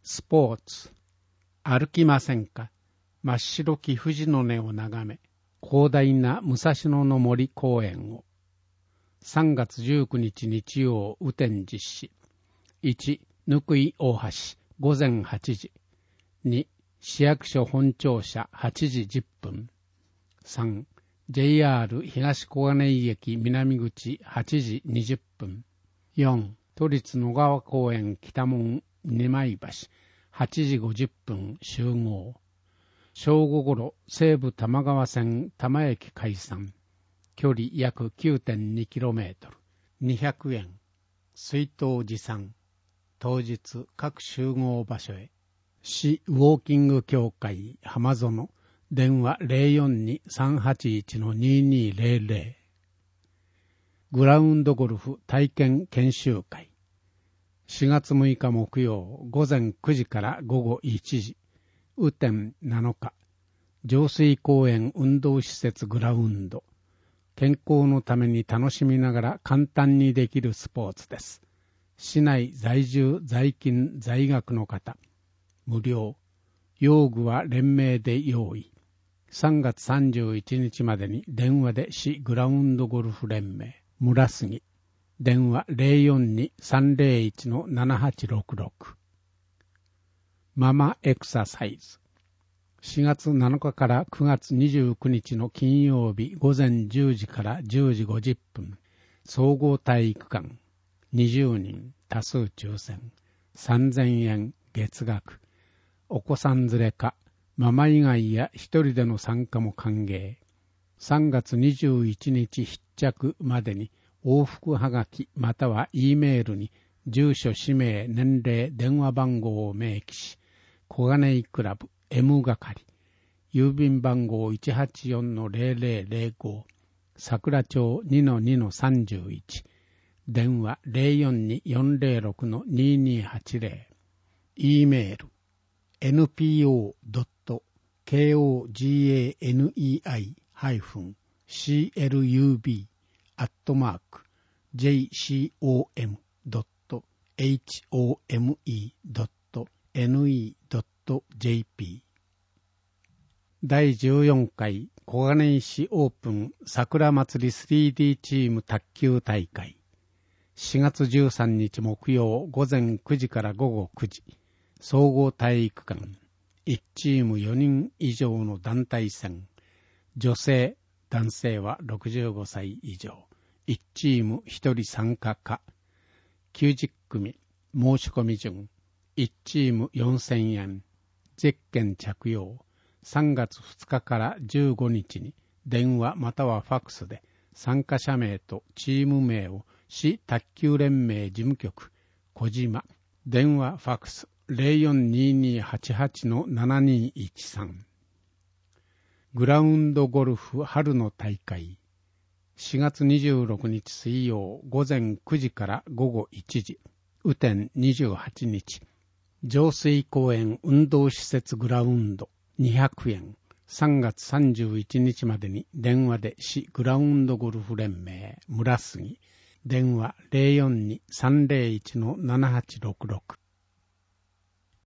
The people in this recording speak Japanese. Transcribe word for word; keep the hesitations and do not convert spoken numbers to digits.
スポーツ。歩きませんか。真っ白き富士の根を眺め、広大な武蔵野の森公園を。さんがつじゅうくにち日曜雨天実施。いち、ぬくい大橋午前はちじ。に、市役所本庁舎はちじじゅっぷん。さん、ジェイアール 東小金井駅南口はちじにじゅっぷん。よん、都立野川公園北門二枚橋はちじごじゅっぷん集合。正午ごろ西武多摩川線多摩駅開山。距離約 きゅうてんにキロメートル。にひゃくえん。水筒持参。当日各集合場所へ。市ウォーキング協会浜園。電話 ゼロよんに さんはちいち ににゼロゼロ。グラウンドゴルフ体験研修会。しがつむいか木曜午前くじから午後いちじ。雨天なのか。上水公園運動施設グラウンド。健康のために楽しみながら簡単にできるスポーツです。市内在住在勤在学の方。無料。用具は連名で用意。さんがつさんじゅういちにちまでに電話で市グラウンドゴルフ連盟村杉。電話 ゼロよんに さんゼロいち ななはちろくろく。ママエクササイズ。しがつなのかからくがつにじゅうくにちの金曜日午前じゅうじからじゅうじごじゅっぷん。総合体育館。にじゅうにん多数抽選。さんぜんえん月額。お子さん連れか、ママ以外や一人での参加も歓迎。さんがつにじゅういちにち必着までに往復はがきまたは E メールに住所、氏名、年齢、電話番号を明記し、小金井クラブ M 係、郵便番号 いちはちよんのゼロゼロゼロご、桜町 にのにのさんじゅういち、電話 ゼロよんに よんゼロろくのににはちゼロ、E メール、エヌピーオー ドット ケーオージーエーエヌイーアイ ハイフン シーエルユービー アットマーク ジェイシーオーエム ドット エイチオーエムイー ドット エヌイー ドット ジェーピー。だいじゅうよんかい小金井市オープン桜祭り スリーディー チーム卓球大会。しがつじゅうさんにち木曜午前くじから午後くじ。総合体育館。いちチームよにん以上の団体戦。女性、男性はろくじゅうごさい以上。いちチームひとり参加可。きゅうじゅっくみ。申し込み順。いちチームよんせんえん。ゼッケン着用。さんがつふつかからじゅうごにちに電話またはファックスで参加者名とチーム名を市卓球連盟事務局小島電話ファックス ゼロよんににはちはちのななにいちさん。グラウンドゴルフ春の大会。しがつにじゅうろくにち水曜午前くじから午後いちじ。雨天にじゅうはちにち。上水公園運動施設グラウンドにひゃくえん。さんがつさんじゅういちにちまでに電話で市グラウンドゴルフ連盟村杉。電話 ゼロよんに さんゼロいち のななはちろくろく。